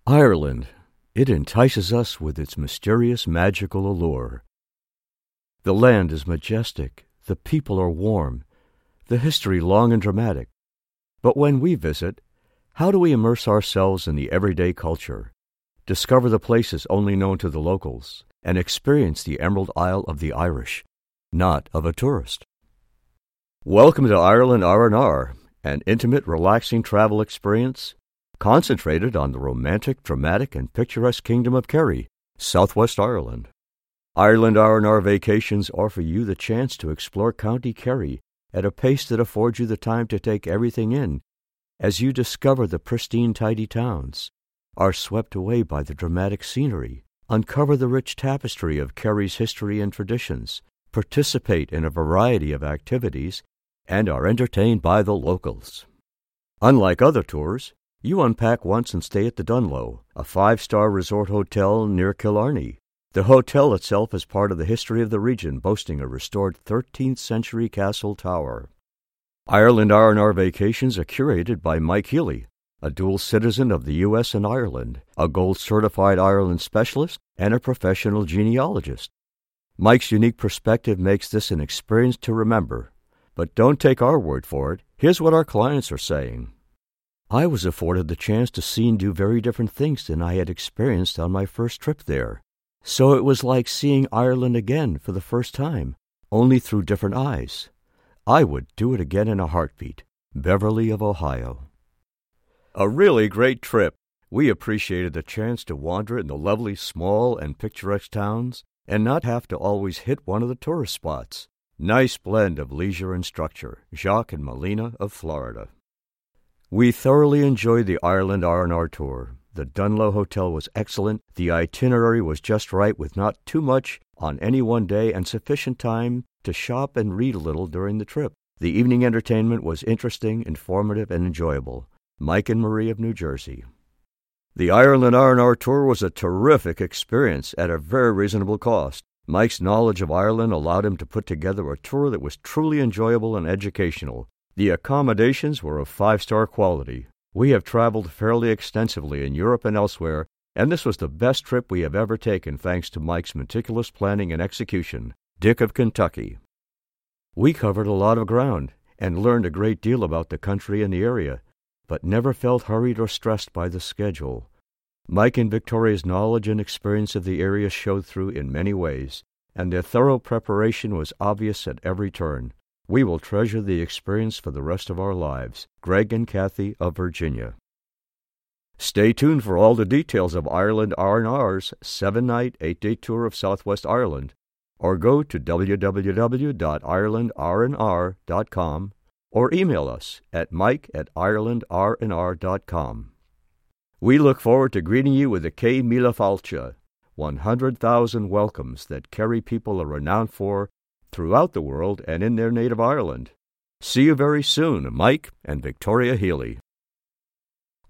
Ireland. It entices us with its mysterious, magical allure. The land is majestic, the people are warm, the history long and dramatic. But when we visit, how do we immerse ourselves in the everyday culture, discover the places only known to the locals, and experience the Emerald Isle of the Irish, not of a tourist? Welcome to Ireland R&R, an intimate, relaxing travel experience concentrated on the romantic, dramatic, and picturesque kingdom of Kerry, Southwest Ireland. Ireland R&R Vacations offer you the chance to explore County Kerry at a pace that affords you the time to take everything in as you discover the pristine, tidy towns, are swept away by the dramatic scenery, uncover the rich tapestry of Kerry's history and traditions, participate in a variety of activities, and are entertained by the locals. Unlike other tours, you unpack once and stay at the Dunloe, a 5-star resort hotel near Killarney. The hotel itself is part of the history of the region, boasting a restored 13th-century castle tower. Ireland R&R Vacations are curated by Mike Healy, a dual citizen of the U.S. and Ireland, a gold-certified Ireland specialist, and a professional genealogist. Mike's unique perspective makes this an experience to remember. But don't take our word for it. Here's what our clients are saying. I was afforded the chance to see and do very different things than I had experienced on my first trip there. So it was like seeing Ireland again for the first time, only through different eyes. I would do it again in a heartbeat. Beverly of Ohio. A really great trip. We appreciated the chance to wander in the lovely small and picturesque towns and not have to always hit one of the tourist spots. Nice blend of leisure and structure. Jacques and Melina of Florida. We thoroughly enjoyed the Ireland R&R tour. The Dunloe Hotel was excellent. The itinerary was just right with not too much on any one day and sufficient time to shop and read a little during the trip. The evening entertainment was interesting, informative, and enjoyable. Mike and Marie of New Jersey. The Ireland R&R tour was a terrific experience at a very reasonable cost. Mike's knowledge of Ireland allowed him to put together a tour that was truly enjoyable and educational. The accommodations were of 5-star quality. We have traveled fairly extensively in Europe and elsewhere, and this was the best trip we have ever taken thanks to Mike's meticulous planning and execution. Dick of Kentucky. We covered a lot of ground and learned a great deal about the country and the area, but never felt hurried or stressed by the schedule. Mike and Victoria's knowledge and experience of the area showed through in many ways, and their thorough preparation was obvious at every turn. We will treasure the experience for the rest of our lives. Greg and Kathy of Virginia. Stay tuned for all the details of Ireland R&R's 7-night, 8-day tour of Southwest Ireland, or go to www.irelandrnr.com or email us at mike@irelandrnr.com. We look forward to greeting you with the Cé Míle Fáilte, 100,000 welcomes that Kerry people are renowned for throughout the world and in their native Ireland. See you very soon, Mike and Victoria Healy.